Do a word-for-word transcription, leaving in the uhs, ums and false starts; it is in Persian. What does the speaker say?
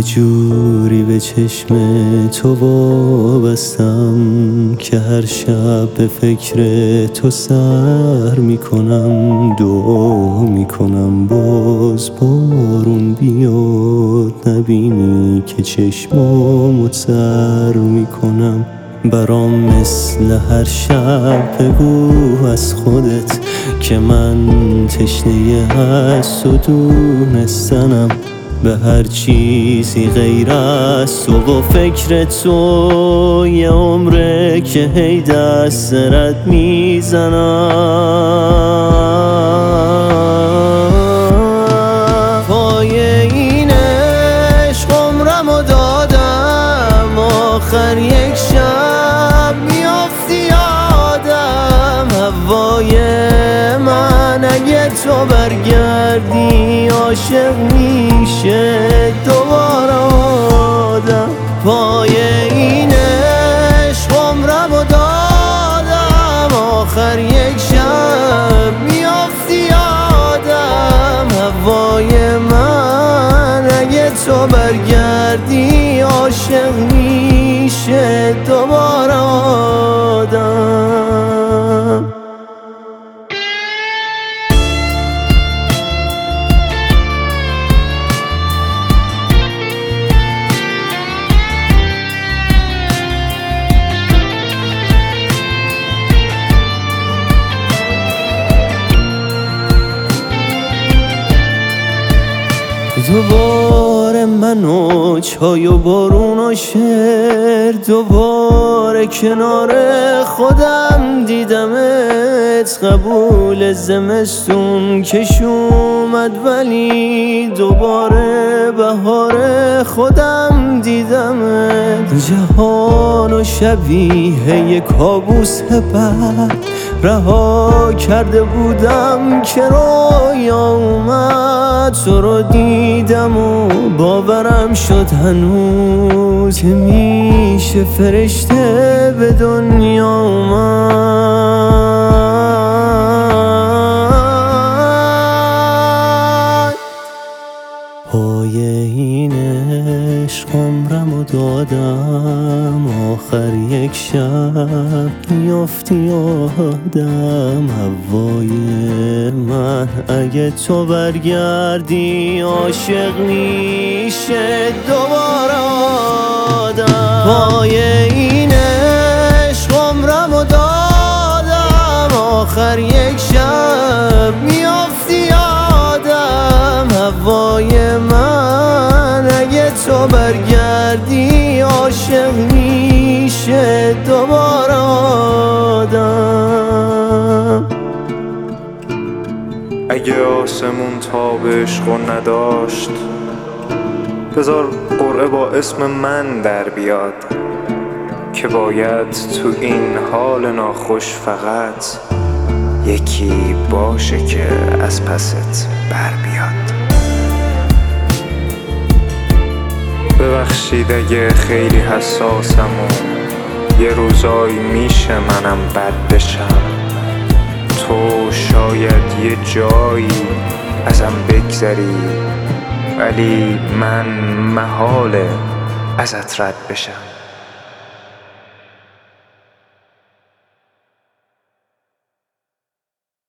یه جوری به چشم تو وابستم که هر شب به فکر تو سر میکنم، دعا میکنم باز بارون بیاد، نبینی که چشمامو تر میکنم. برام مثل هر شب بگو از خودت که من تشنه حس و دونستنم، به هر چیزی غیر از تو و فکر تو یه عمره که هی دست سرت میزنم. پای این عشق عمرم و دادم، آخر یک شب میافتی یادم. هوای من اگه تو برگردی عاشق میشه دوباره آدم. پای این عشق عمرم و دادم، آخر یک شب میافتی یادم. هوای من اگه تو برگردی عاشق میشه دوباره آدم. دوباره من و چای و بارون و شعر، دوباره کنار خودم دیدمت. قبول زمستون کش اومد ولی دوباره بهار خودم دیدمت. جهان و شبیه یک کابوس بد رها کرده بودم که رویا اومد. تو رو دیدم و باورم شد هنوز که میشه فرشته به دنیا اومد. پای این عشق عمرم و دادم، آخر یک شب میافتی یادم. هوای من اگه تو برگردی عاشق میشه دوباره آدم. پای این عشق عمرم و دادم، آخر یک شب میافتی یادم. هوای من اگه تو برگردی عاشق میشه دوباره آدم. اگه آسمون تاب عشقو نداشت، بذار قرعه با اسم من در بیاد که باید تو این حال ناخوش فقط یکی باشه که از پست بر بیاد. ببخشید اگه خیلی حساسم و یه روزایی میشه منم بد بشم. تو شاید یه جایی ازم بگذری ولی من محاله ازت رد بشم.